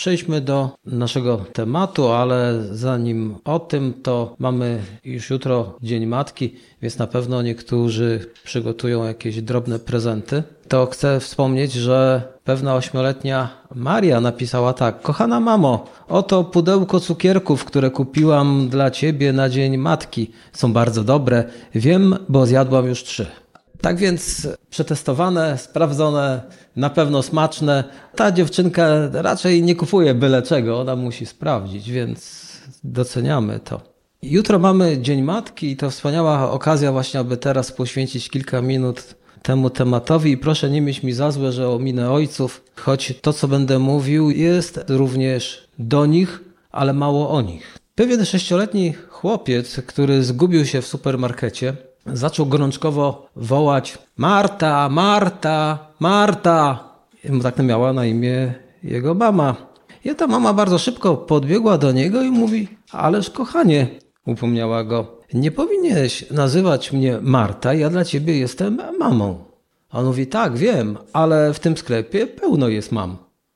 przejdźmy do naszego tematu, ale zanim o tym, to mamy już jutro Dzień Matki, więc na pewno niektórzy przygotują jakieś drobne prezenty. To chcę wspomnieć, że pewna 8-letnia Maria napisała tak: kochana mamo, oto pudełko cukierków, które kupiłam dla ciebie na Dzień Matki. Są bardzo dobre, wiem, bo zjadłam już 3. Tak więc przetestowane, sprawdzone, na pewno smaczne. Ta dziewczynka raczej nie kupuje byle czego, ona musi sprawdzić, więc doceniamy to. Jutro mamy Dzień Matki i to wspaniała okazja właśnie, aby teraz poświęcić kilka minut temu tematowi. I proszę nie mieć mi za złe, że ominę ojców, choć to, co będę mówił, jest również do nich, ale mało o nich. Pewien 6-letni chłopiec, który zgubił się w supermarkecie, zaczął gorączkowo wołać: Marta, Marta, Marta. I tak miała na imię jego mama. I ta mama bardzo szybko podbiegła do niego i mówi: ależ kochanie, upomniała go, nie powinieneś nazywać mnie Marta, ja dla ciebie jestem mamą. A on mówi: tak, wiem, ale w tym sklepie pełno jest mam.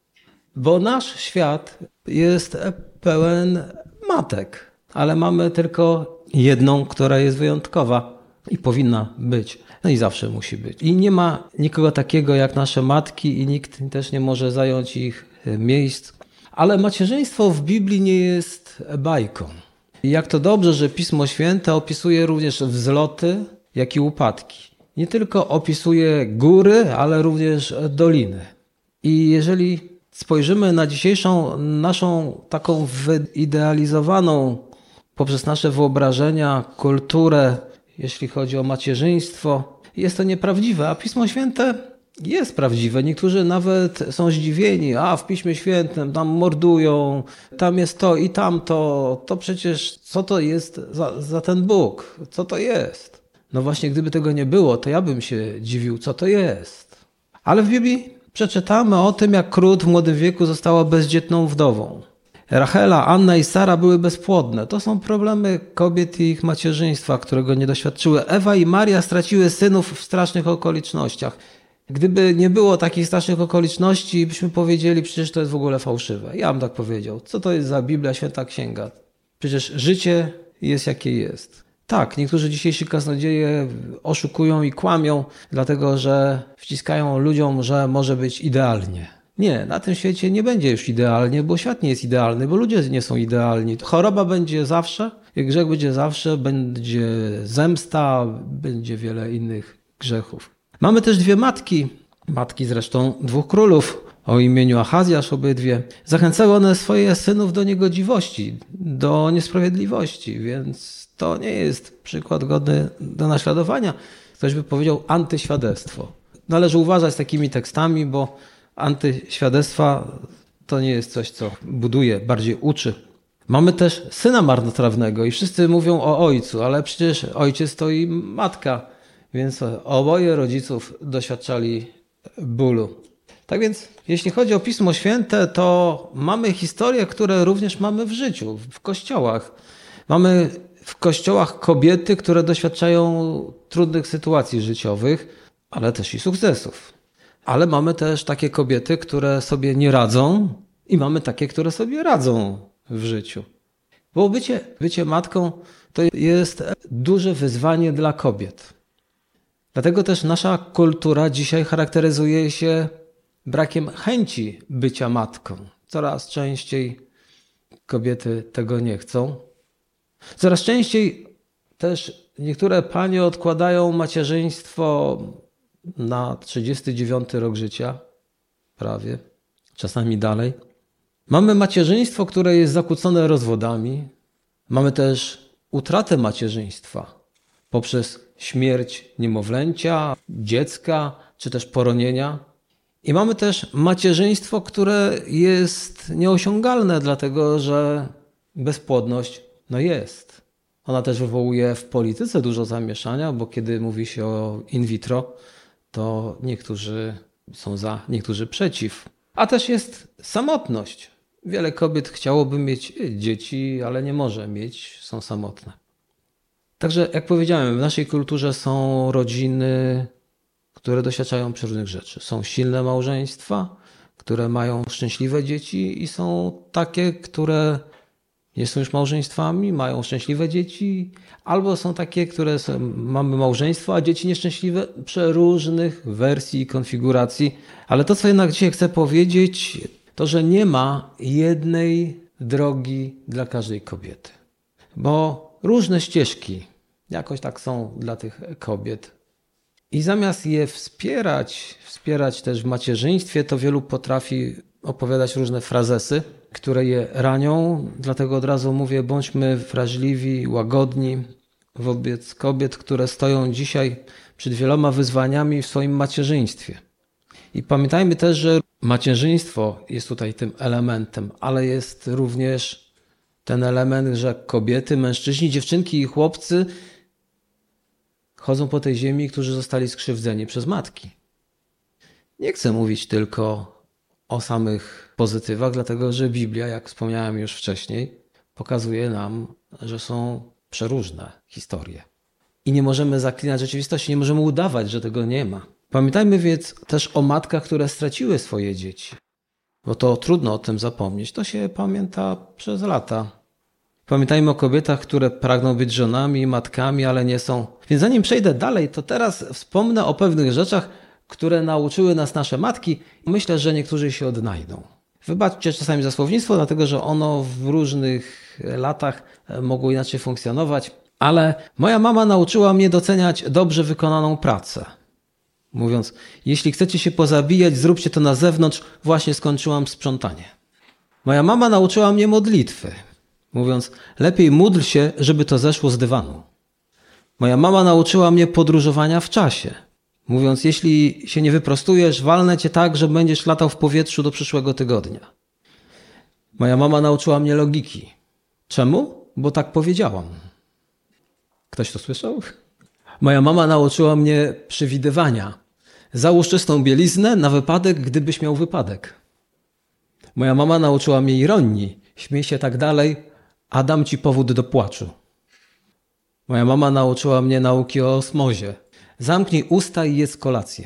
Bo nasz świat jest pełen matek, ale mamy tylko jedną, która jest wyjątkowa. I powinna być. No i zawsze musi być. I nie ma nikogo takiego jak nasze matki i nikt też nie może zająć ich miejsc. Ale macierzyństwo w Biblii nie jest bajką. I jak to dobrze, że Pismo Święte opisuje również wzloty, jak i upadki. Nie tylko opisuje góry, ale również doliny. I jeżeli spojrzymy na dzisiejszą naszą taką wyidealizowaną poprzez nasze wyobrażenia, kulturę, jeśli chodzi o macierzyństwo, jest to nieprawdziwe, a Pismo Święte jest prawdziwe. Niektórzy nawet są zdziwieni, w Piśmie Świętym tam mordują, tam jest to i tamto, to przecież co to jest za ten Bóg? Co to jest? No właśnie, gdyby tego nie było, to ja bym się dziwił, co to jest. Ale w Biblii przeczytamy o tym, jak Rut w młodym wieku została bezdzietną wdową. Rachela, Anna i Sara były bezpłodne. To są problemy kobiet i ich macierzyństwa, którego nie doświadczyły. Ewa i Maria straciły synów w strasznych okolicznościach. Gdyby nie było takich strasznych okoliczności, byśmy powiedzieli, przecież to jest w ogóle fałszywe. Ja bym tak powiedział. Co to jest za Biblia, święta księga? Przecież życie jest jakie jest. Tak, niektórzy dzisiejsi kaznodzieje oszukują i kłamią, dlatego że wciskają ludziom, że może być idealnie. Nie, na tym świecie nie będzie już idealnie, bo świat nie jest idealny, bo ludzie nie są idealni. Choroba będzie zawsze, grzech będzie zawsze, będzie zemsta, będzie wiele innych grzechów. Mamy też 2 matki zresztą 2 królów o imieniu Achazjasz obydwie. Zachęcały one swoje synów do niegodziwości, do niesprawiedliwości, więc to nie jest przykład godny do naśladowania. Ktoś by powiedział antyświadectwo. Należy uważać z takimi tekstami, bo antyświadectwa to nie jest coś, co buduje, bardziej uczy. Mamy też syna marnotrawnego i wszyscy mówią o ojcu, ale przecież ojciec to i matka, więc oboje rodziców doświadczali bólu. Tak więc jeśli chodzi o Pismo Święte, to mamy historie, które również mamy w życiu, w kościołach. Mamy w kościołach kobiety, które doświadczają trudnych sytuacji życiowych, ale też i sukcesów. Ale mamy też takie kobiety, które sobie nie radzą i mamy takie, które sobie radzą w życiu. Bo bycie matką to jest duże wyzwanie dla kobiet. Dlatego też nasza kultura dzisiaj charakteryzuje się brakiem chęci bycia matką. Coraz częściej kobiety tego nie chcą. Coraz częściej też niektóre panie odkładają macierzyństwo na 39 rok życia, prawie, czasami dalej. Mamy macierzyństwo, które jest zakłócone rozwodami. Mamy też utratę macierzyństwa poprzez śmierć niemowlęcia, dziecka, czy też poronienia. I mamy też macierzyństwo, które jest nieosiągalne, dlatego że bezpłodność jest. Ona też wywołuje w polityce dużo zamieszania, bo kiedy mówi się o in vitro, to niektórzy są za, niektórzy przeciw. A też jest samotność. Wiele kobiet chciałoby mieć dzieci, ale nie może mieć, są samotne. Także jak powiedziałem, w naszej kulturze są rodziny, które doświadczają przeróżnych rzeczy. Są silne małżeństwa, które mają szczęśliwe dzieci i są takie, które nie są już małżeństwami, mają szczęśliwe dzieci, albo są takie, które mamy małżeństwo, a dzieci nieszczęśliwe, przeróżnych wersji i konfiguracji. Ale to, co jednak dzisiaj chcę powiedzieć, to, że nie ma jednej drogi dla każdej kobiety. Bo różne ścieżki jakoś tak są dla tych kobiet. I zamiast je wspierać też w macierzyństwie, to wielu potrafi opowiadać różne frazesy, które je ranią. Dlatego od razu mówię, bądźmy wrażliwi, łagodni wobec kobiet, które stoją dzisiaj przed wieloma wyzwaniami w swoim macierzyństwie. I pamiętajmy też, że macierzyństwo jest tutaj tym elementem, ale jest również ten element, że kobiety, mężczyźni, dziewczynki i chłopcy chodzą po tej ziemi, którzy zostali skrzywdzeni przez matki. Nie chcę mówić tylko o samych pozytywach, dlatego że Biblia, jak wspomniałem już wcześniej, pokazuje nam, że są przeróżne historie. I nie możemy zaklinać rzeczywistości, nie możemy udawać, że tego nie ma. Pamiętajmy więc też o matkach, które straciły swoje dzieci. Bo to trudno o tym zapomnieć. To się pamięta przez lata. Pamiętajmy o kobietach, które pragną być żonami i matkami, ale nie są. Więc zanim przejdę dalej, to teraz wspomnę o pewnych rzeczach, które nauczyły nas nasze matki. Myślę, że niektórzy się odnajdą. Wybaczcie czasami za słownictwo, dlatego że ono w różnych latach mogło inaczej funkcjonować. Ale moja mama nauczyła mnie doceniać dobrze wykonaną pracę. Mówiąc, jeśli chcecie się pozabijać, zróbcie to na zewnątrz, właśnie skończyłam sprzątanie. Moja mama nauczyła mnie modlitwy. Mówiąc, lepiej módl się, żeby to zeszło z dywanu. Moja mama nauczyła mnie podróżowania w czasie. Mówiąc, jeśli się nie wyprostujesz, walnę cię tak, że będziesz latał w powietrzu do przyszłego tygodnia. Moja mama nauczyła mnie logiki. Czemu? Bo tak powiedziałam. Ktoś to słyszał? Moja mama nauczyła mnie przewidywania. Załóż czystą bieliznę na wypadek, gdybyś miał wypadek. Moja mama nauczyła mnie ironii. Śmiej się tak dalej, a dam ci powód do płaczu. Moja mama nauczyła mnie nauki o osmozie. Zamknij usta i jedz kolację.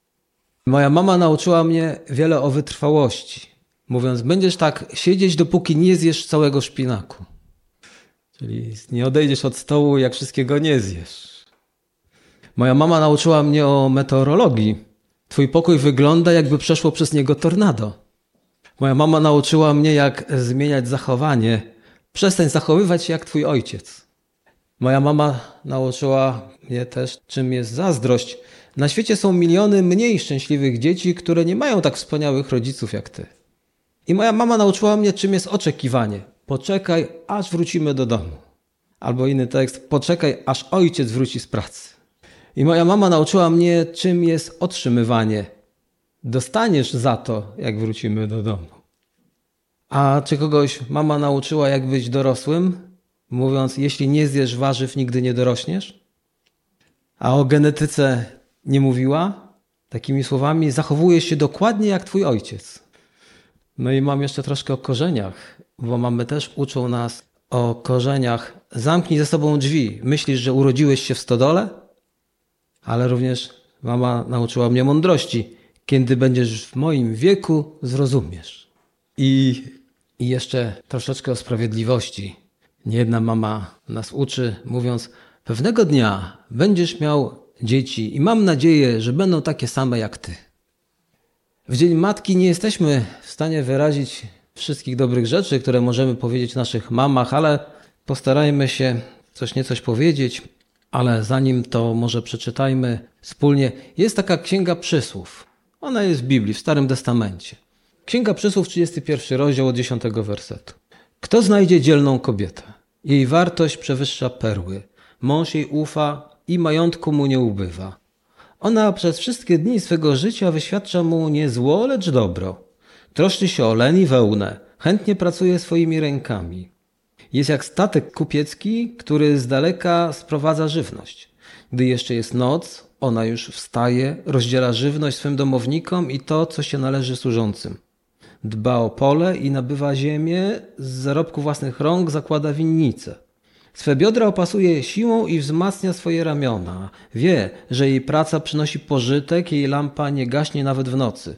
Moja mama nauczyła mnie wiele o wytrwałości. Mówiąc, będziesz tak siedzieć, dopóki nie zjesz całego szpinaku. Czyli nie odejdziesz od stołu, jak wszystkiego nie zjesz. Moja mama nauczyła mnie o meteorologii. Twój pokój wygląda, jakby przeszło przez niego tornado. Moja mama nauczyła mnie, jak zmieniać zachowanie. Przestań zachowywać się jak twój ojciec. Moja mama nauczyła mnie też, czym jest zazdrość. Na świecie są miliony mniej szczęśliwych dzieci, które nie mają tak wspaniałych rodziców jak ty. I moja mama nauczyła mnie, czym jest oczekiwanie. Poczekaj, aż wrócimy do domu. Albo inny tekst, poczekaj, aż ojciec wróci z pracy. I moja mama nauczyła mnie, czym jest otrzymywanie. Dostaniesz za to, jak wrócimy do domu. A czy kogoś mama nauczyła, jak być dorosłym? Mówiąc, jeśli nie zjesz warzyw, nigdy nie dorośniesz? A o genetyce nie mówiła? Takimi słowami, zachowujesz się dokładnie jak twój ojciec. No i mam jeszcze troszkę o korzeniach, bo mamy też uczą nas o korzeniach. Zamknij ze sobą drzwi. Myślisz, że urodziłeś się w stodole? Ale również mama nauczyła mnie mądrości. Kiedy będziesz w moim wieku, zrozumiesz. I jeszcze troszeczkę o sprawiedliwości. Niejedna mama nas uczy, mówiąc, pewnego dnia będziesz miał dzieci i mam nadzieję, że będą takie same jak ty. W Dzień Matki nie jesteśmy w stanie wyrazić wszystkich dobrych rzeczy, które możemy powiedzieć naszych mamach, ale postarajmy się coś powiedzieć. Ale zanim to może przeczytajmy wspólnie. Jest taka Księga Przysłów. Ona jest w Biblii, w Starym Testamencie. Księga Przysłów, 31 rozdział od 10 wersetu. Kto znajdzie dzielną kobietę? Jej wartość przewyższa perły. Mąż jej ufa i majątku mu nie ubywa. Ona przez wszystkie dni swego życia wyświadcza mu nie zło, lecz dobro. Troszczy się o len i wełnę. Chętnie pracuje swoimi rękami. Jest jak statek kupiecki, który z daleka sprowadza żywność. Gdy jeszcze jest noc, ona już wstaje, rozdziela żywność swym domownikom i to, co się należy służącym. Dba o pole i nabywa ziemię, z zarobku własnych rąk zakłada winnice. Swe biodra opasuje siłą i wzmacnia swoje ramiona. Wie, że jej praca przynosi pożytek, jej lampa nie gaśnie nawet w nocy.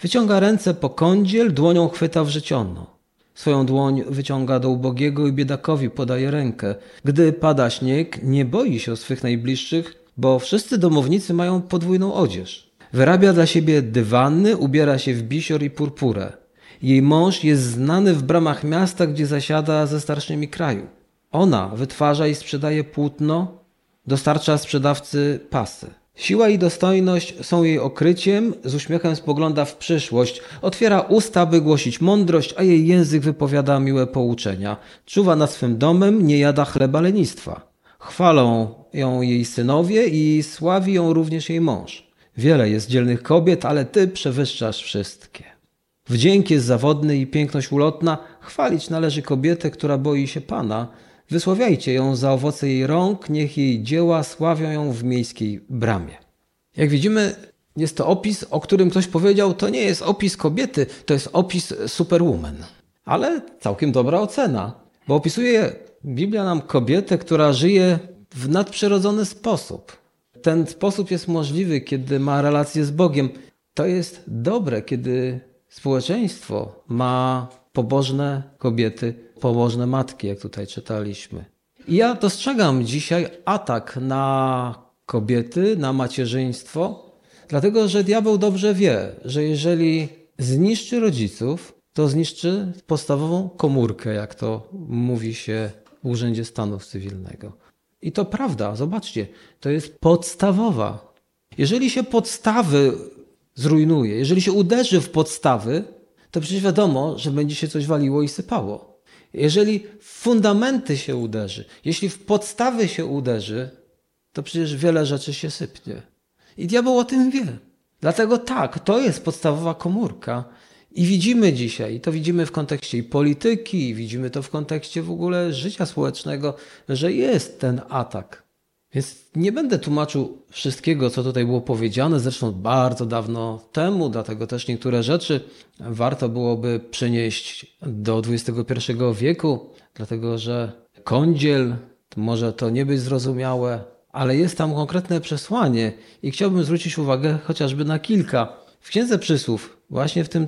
Wyciąga ręce po kądziel, dłonią chwyta wrzeciono. Swoją dłoń wyciąga do ubogiego i biedakowi podaje rękę. Gdy pada śnieg, nie boi się o swych najbliższych, bo wszyscy domownicy mają podwójną odzież. Wyrabia dla siebie dywany, ubiera się w bisior i purpurę. Jej mąż jest znany w bramach miasta, gdzie zasiada ze starszymi kraju. Ona wytwarza i sprzedaje płótno, dostarcza sprzedawcy pasy. Siła i dostojność są jej okryciem, z uśmiechem spogląda w przyszłość. Otwiera usta, by głosić mądrość, a jej język wypowiada miłe pouczenia. Czuwa nad swym domem, nie jada chleba lenistwa. Chwalą ją jej synowie i sławi ją również jej mąż. Wiele jest dzielnych kobiet, ale ty przewyższasz wszystkie. Wdzięk jest zawodny i piękność ulotna. Chwalić należy kobietę, która boi się Pana. Wysławiajcie ją za owoce jej rąk, niech jej dzieła sławią ją w miejskiej bramie. Jak widzimy, jest to opis, o którym ktoś powiedział, to nie jest opis kobiety, to jest opis superwoman. Ale całkiem dobra ocena, bo opisuje Biblia nam kobietę, która żyje w nadprzyrodzony sposób. Ten sposób jest możliwy, kiedy ma relację z Bogiem. To jest dobre, kiedy społeczeństwo ma pobożne kobiety, pobożne matki, jak tutaj czytaliśmy. I ja dostrzegam dzisiaj atak na kobiety, na macierzyństwo, dlatego że diabeł dobrze wie, że jeżeli zniszczy rodziców, to zniszczy podstawową komórkę, jak to mówi się w Urzędzie Stanu Cywilnego. I to prawda, zobaczcie, to jest podstawowa. Jeżeli się podstawy zrujnuje, jeżeli się uderzy w podstawy, to przecież wiadomo, że będzie się coś waliło i sypało. Jeżeli w fundamenty się uderzy, jeśli w podstawy się uderzy, to przecież wiele rzeczy się sypnie. I diabeł o tym wie. Dlatego tak, to jest podstawowa komórka. I widzimy dzisiaj, i to widzimy w kontekście i polityki, i widzimy to w kontekście w ogóle życia społecznego, że jest ten atak. Więc nie będę tłumaczył wszystkiego, co tutaj było powiedziane, zresztą bardzo dawno temu, dlatego też niektóre rzeczy warto byłoby przenieść do XXI wieku, dlatego że kądziel, może to nie być zrozumiałe, ale jest tam konkretne przesłanie i chciałbym zwrócić uwagę chociażby na kilka. W Księdze Przysłów, właśnie w tym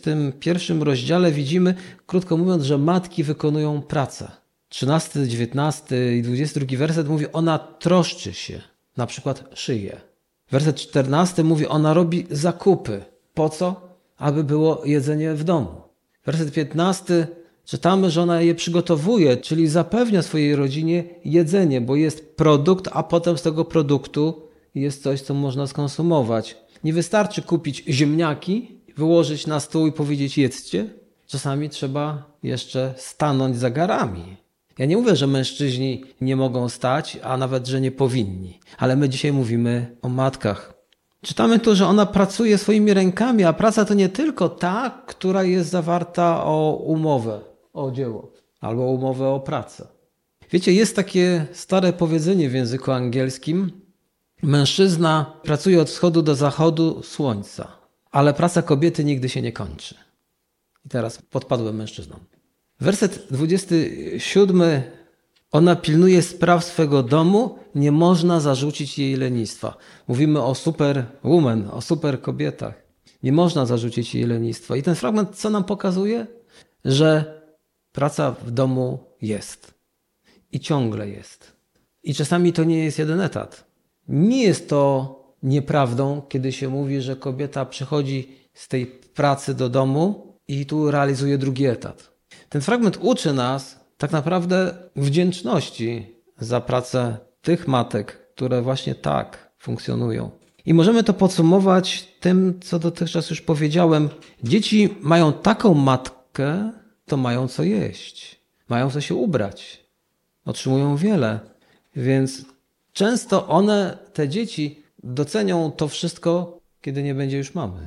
31 rozdziale widzimy, krótko mówiąc, że matki wykonują pracę. 13, 19 i 22 werset mówi, ona troszczy się, na przykład szyje. Werset 14 mówi, ona robi zakupy. Po co? Aby było jedzenie w domu. Werset 15 czytamy, że ona je przygotowuje, czyli zapewnia swojej rodzinie jedzenie, bo jest produkt, a potem z tego produktu jest coś, co można skonsumować. Nie wystarczy kupić ziemniaki, wyłożyć na stół i powiedzieć jedzcie. Czasami trzeba jeszcze stanąć za garami. Ja nie mówię, że mężczyźni nie mogą stać, a nawet, że nie powinni. Ale my dzisiaj mówimy o matkach. Czytamy tu, że ona pracuje swoimi rękami, a praca to nie tylko ta, która jest zawarta o umowę, o dzieło, albo umowę o pracę. Wiecie, jest takie stare powiedzenie w języku angielskim. Mężczyzna pracuje od wschodu do zachodu słońca, ale praca kobiety nigdy się nie kończy. I teraz podpadłem mężczyznom. Werset 27. Ona pilnuje spraw swego domu, nie można zarzucić jej lenistwa. Mówimy o superwoman, o super kobietach. Nie można zarzucić jej lenistwa. I ten fragment co nam pokazuje? Że praca w domu jest. I ciągle jest. I czasami to nie jest jeden etat. Nie jest to nieprawdą, kiedy się mówi, że kobieta przychodzi z tej pracy do domu i tu realizuje drugi etat. Ten fragment uczy nas tak naprawdę wdzięczności za pracę tych matek, które właśnie tak funkcjonują. I możemy to podsumować tym, co dotychczas już powiedziałem. Dzieci mają taką matkę, to mają co jeść, mają co się ubrać, otrzymują wiele, więc często one, te dzieci, docenią to wszystko, kiedy nie będzie już mamy.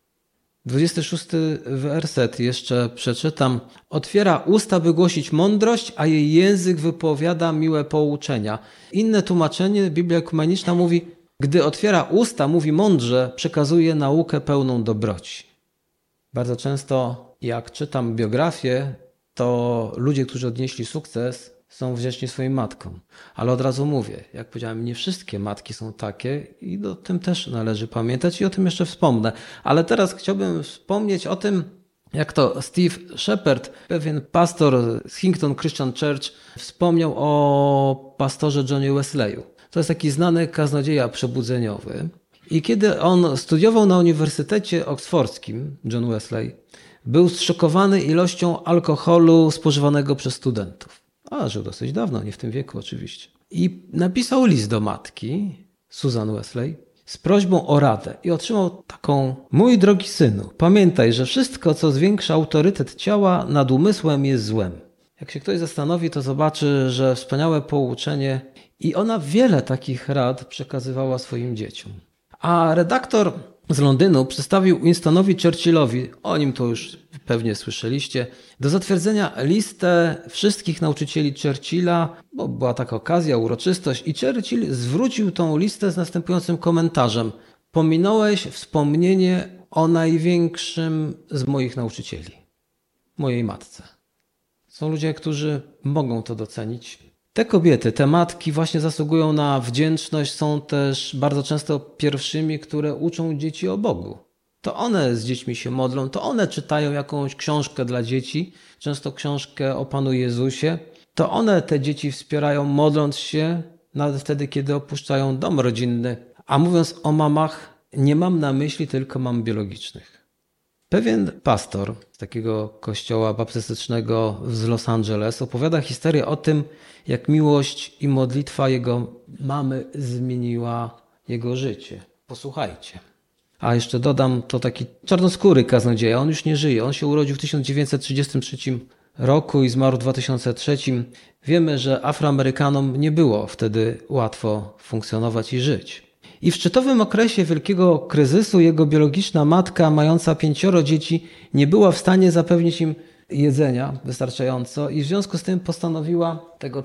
26 werset jeszcze przeczytam. Otwiera usta, by głosić mądrość, a jej język wypowiada miłe pouczenia. Inne tłumaczenie, Biblia Ekumeniczna mówi, gdy otwiera usta, mówi mądrze, przekazuje naukę pełną dobroci. Bardzo często, jak czytam biografię, to ludzie, którzy odnieśli sukces, są wdzięczni swoim matkom. Ale od razu mówię, jak powiedziałem, nie wszystkie matki są takie i o tym też należy pamiętać i o tym jeszcze wspomnę. Ale teraz chciałbym wspomnieć o tym, jak to Steve Shepard, pewien pastor z Hincton Christian Church, wspomniał o pastorze Johnie Wesleyu. To jest taki znany kaznodzieja przebudzeniowy. I kiedy on studiował na Uniwersytecie Oksfordzkim, John Wesley, był zszokowany ilością alkoholu spożywanego przez studentów. A żył dosyć dawno, nie w tym wieku oczywiście. I napisał list do matki, Susan Wesley, z prośbą o radę i otrzymał taką: mój drogi synu, pamiętaj, że wszystko, co zwiększa autorytet ciała nad umysłem, jest złem. Jak się ktoś zastanowi, to zobaczy, że wspaniałe pouczenie i ona wiele takich rad przekazywała swoim dzieciom. A redaktor z Londynu przedstawił Winstonowi Churchillowi, o nim to już pewnie słyszeliście, do zatwierdzenia listę wszystkich nauczycieli Churchilla, bo była taka okazja, uroczystość i Churchill zwrócił tą listę z następującym komentarzem: pominąłeś wspomnienie o największym z moich nauczycieli, mojej matce. Są ludzie, którzy mogą to docenić. Te kobiety, te matki właśnie zasługują na wdzięczność, są też bardzo często pierwszymi, które uczą dzieci o Bogu. To one z dziećmi się modlą, to one czytają jakąś książkę dla dzieci, często książkę o Panu Jezusie. To one te dzieci wspierają, modląc się, nawet wtedy, kiedy opuszczają dom rodzinny. A mówiąc o mamach, nie mam na myśli tylko mam biologicznych. Pewien pastor z takiego kościoła baptystycznego z Los Angeles opowiada historię o tym, jak miłość i modlitwa jego mamy zmieniła jego życie. Posłuchajcie. A jeszcze dodam, to taki czarnoskóry kaznodzieja, on już nie żyje. On się urodził w 1933 roku i zmarł w 2003. Wiemy, że Afroamerykanom nie było wtedy łatwo funkcjonować i żyć. I w szczytowym okresie wielkiego kryzysu jego biologiczna matka, mająca 5 dzieci, nie była w stanie zapewnić im jedzenia wystarczająco i w związku z tym postanowiła tego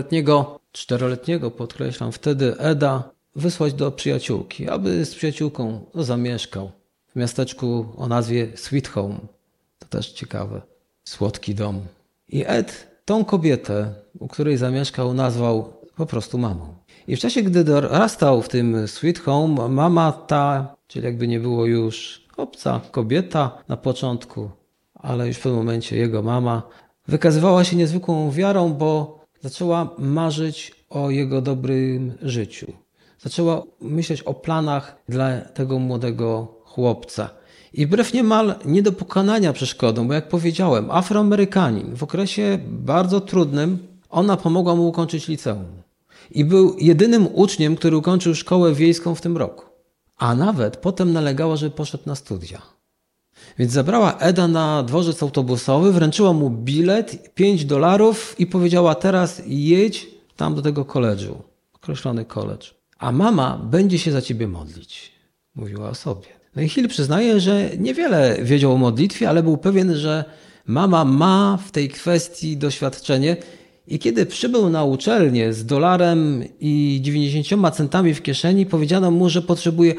4-letniego, podkreślam wtedy, Eda, wysłać do przyjaciółki, aby z przyjaciółką zamieszkał w miasteczku o nazwie Sweet Home. To też ciekawe. Słodki dom. I Ed tą kobietę, u której zamieszkał, nazwał po prostu mamą. I w czasie, gdy dorastał w tym Sweet Home, mama ta, czyli jakby nie było już obca kobieta na początku, ale już w pewnym momencie jego mama, wykazywała się niezwykłą wiarą, bo zaczęła marzyć o jego dobrym życiu. Zaczęła myśleć o planach dla tego młodego chłopca. I wbrew niemal nie do pokonania przeszkodą, bo jak powiedziałem, Afroamerykanin w okresie bardzo trudnym, ona pomogła mu ukończyć liceum. I był jedynym uczniem, który ukończył szkołę wiejską w tym roku. A nawet potem nalegała, żeby poszedł na studia. Więc zabrała Eda na dworzec autobusowy, wręczyła mu bilet, $5 i powiedziała: teraz jedź tam do tego koledżu, określony koledż. A mama będzie się za ciebie modlić. Mówiła o sobie. No i Hill przyznaje, że niewiele wiedział o modlitwie, ale był pewien, że mama ma w tej kwestii doświadczenie. I kiedy przybył na uczelnię z $1,90 w kieszeni, powiedziano mu, że potrzebuje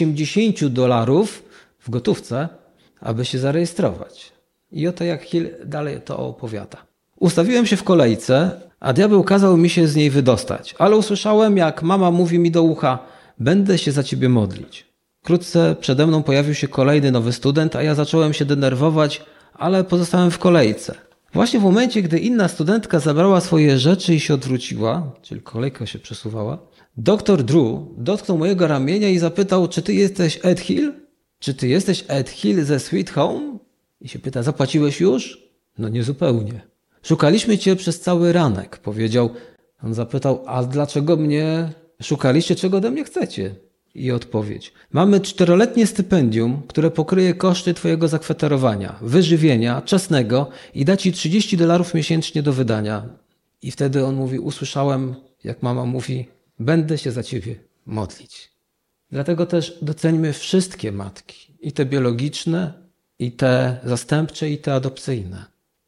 $80 w gotówce, aby się zarejestrować. I oto jak Hill dalej to opowiada. Ustawiłem się w kolejce, a diabeł kazał mi się z niej wydostać, ale usłyszałem, jak mama mówi mi do ucha: będę się za ciebie modlić. Wkrótce przede mną pojawił się kolejny nowy student, a ja zacząłem się denerwować, ale pozostałem w kolejce. Właśnie w momencie, gdy inna studentka zabrała swoje rzeczy i się odwróciła, czyli kolejka się przesuwała, dr Drew dotknął mojego ramienia i zapytał: czy ty jesteś Ed Hill? Czy ty jesteś Ed Hill ze Sweet Home? I się pyta: zapłaciłeś już? No niezupełnie. Szukaliśmy cię przez cały ranek, powiedział. On zapytał: a dlaczego mnie szukaliście, czego ode mnie chcecie? I odpowiedź: mamy 4-letnie stypendium, które pokryje koszty twojego zakwaterowania, wyżywienia, czesnego i da ci $30 miesięcznie do wydania. I wtedy on mówi: usłyszałem, jak mama mówi: będę się za ciebie modlić. Dlatego też doceńmy wszystkie matki, i te biologiczne, i te zastępcze, i te adopcyjne.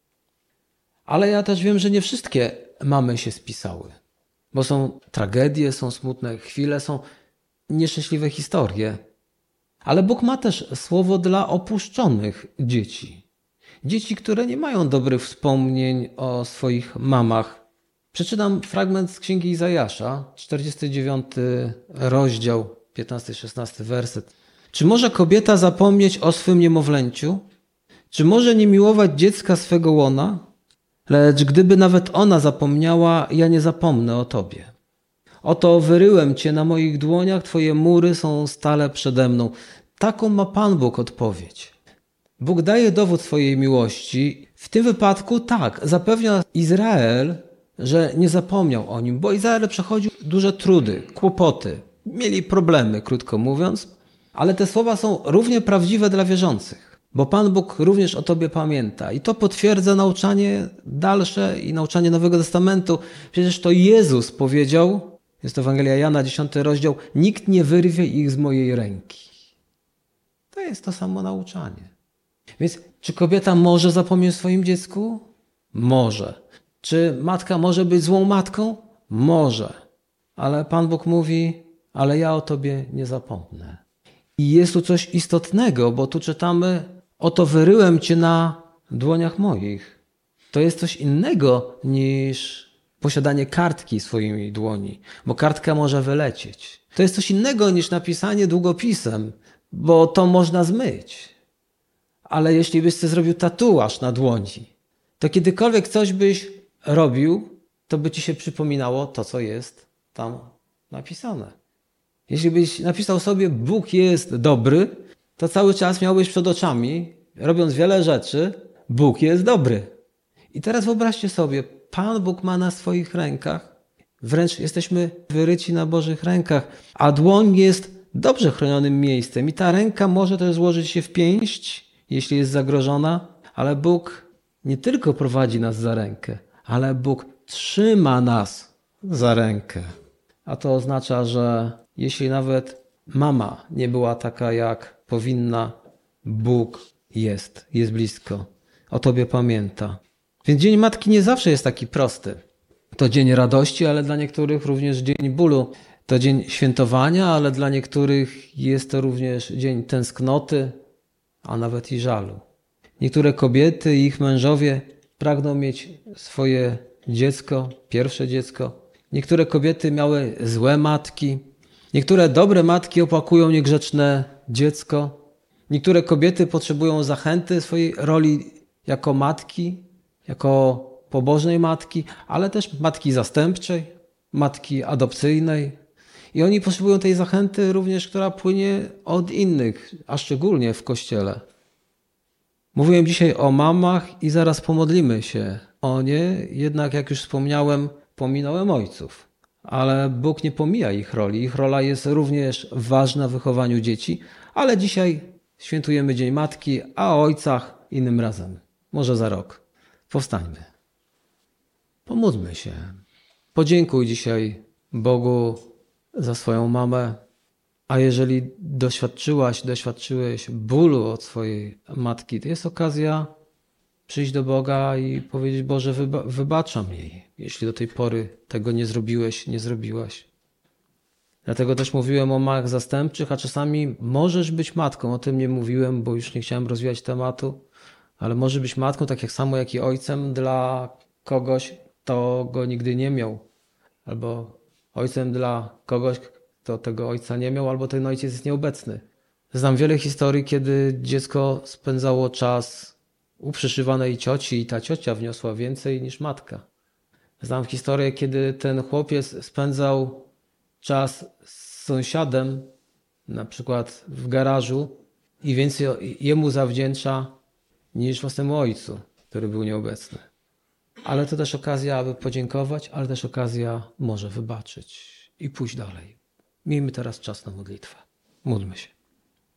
Ale ja też wiem, że nie wszystkie mamy się spisały, bo są tragedie, są smutne chwile, są nieszczęśliwe historie. Ale Bóg ma też słowo dla opuszczonych dzieci. Dzieci, które nie mają dobrych wspomnień o swoich mamach. Przeczytam fragment z Księgi Izajasza, 49 rozdział, 15-16 werset. Czy może kobieta zapomnieć o swym niemowlęciu? Czy może nie miłować dziecka swego łona? Lecz gdyby nawet ona zapomniała, ja nie zapomnę o Tobie. Oto wyryłem Cię na moich dłoniach, Twoje mury są stale przede mną. Taką ma Pan Bóg odpowiedź. Bóg daje dowód swojej miłości. W tym wypadku tak, zapewnia Izrael, że nie zapomniał o nim, bo Izrael przechodził duże trudy, kłopoty. Mieli problemy, krótko mówiąc, ale te słowa są równie prawdziwe dla wierzących, bo Pan Bóg również o Tobie pamięta. I to potwierdza nauczanie dalsze i nauczanie Nowego Testamentu. Przecież to Jezus powiedział, jest to Ewangelia Jana, 10 rozdział, nikt nie wyrwie ich z mojej ręki. To jest to samo nauczanie. Więc czy kobieta może zapomnieć o swoim dziecku? Może. Czy matka może być złą matką? Może. Ale Pan Bóg mówi, ale ja o Tobie nie zapomnę. I jest tu coś istotnego, bo tu czytamy, oto wyryłem Cię na dłoniach moich. To jest coś innego niż posiadanie kartki w swojej dłoni, bo kartka może wylecieć. To jest coś innego niż napisanie długopisem, bo to można zmyć. Ale jeśli byś sobie zrobił tatuaż na dłoni, to kiedykolwiek coś byś robił, to by ci się przypominało to, co jest tam napisane. Jeśli byś napisał sobie Bóg jest dobry, to cały czas miałbyś przed oczami, robiąc wiele rzeczy, Bóg jest dobry. I teraz wyobraźcie sobie, Pan Bóg ma na swoich rękach, wręcz jesteśmy wyryci na Bożych rękach, a dłoń jest dobrze chronionym miejscem i ta ręka może też złożyć się w pięść, jeśli jest zagrożona, ale Bóg nie tylko prowadzi nas za rękę, ale Bóg trzyma nas za rękę. A to oznacza, że jeśli nawet mama nie była taka, jak powinna, Bóg jest blisko. O Tobie pamięta. Więc Dzień Matki nie zawsze jest taki prosty. To dzień radości, ale dla niektórych również dzień bólu. To dzień świętowania, ale dla niektórych jest to również dzień tęsknoty, a nawet i żalu. Niektóre kobiety i ich mężowie pragną mieć swoje dziecko, pierwsze dziecko. Niektóre kobiety miały złe matki. Niektóre dobre matki opakują niegrzeczne dziecko. Niektóre kobiety potrzebują zachęty swojej roli jako matki, jako pobożnej matki, ale też matki zastępczej, matki adopcyjnej. I oni potrzebują tej zachęty również, która płynie od innych, a szczególnie w Kościele. Mówiłem dzisiaj o mamach i zaraz pomodlimy się o nie, jednak jak już wspomniałem, pominąłem ojców. Ale Bóg nie pomija ich roli. Ich rola jest również ważna w wychowaniu dzieci, ale dzisiaj świętujemy Dzień Matki, a o ojcach innym razem, może za rok. Powstańmy. Pomódlmy się. Podziękuj dzisiaj Bogu za swoją mamę, a jeżeli doświadczyłeś bólu od swojej matki, to jest okazja przyjść do Boga i powiedzieć: Boże, wybaczam jej, jeśli do tej pory tego nie zrobiłeś, nie zrobiłaś. Dlatego też mówiłem o mamach zastępczych, a czasami możesz być matką. O tym nie mówiłem, bo już nie chciałem rozwijać tematu, ale może być matką tak samo jak i ojcem dla kogoś, kto go nigdy nie miał, albo ojcem dla kogoś, kto tego ojca nie miał, albo ten ojciec jest nieobecny. Znam wiele historii, kiedy dziecko spędzało czas u przyszywanej cioci i ta ciocia wniosła więcej niż matka. Znam historię, kiedy ten chłopiec spędzał czas z sąsiadem, na przykład w garażu, i więcej jemu zawdzięcza niż własnemu ojcu, który był nieobecny. Ale to też okazja, aby podziękować, ale też okazja może wybaczyć i pójść dalej. Miejmy teraz czas na modlitwę. Módlmy się.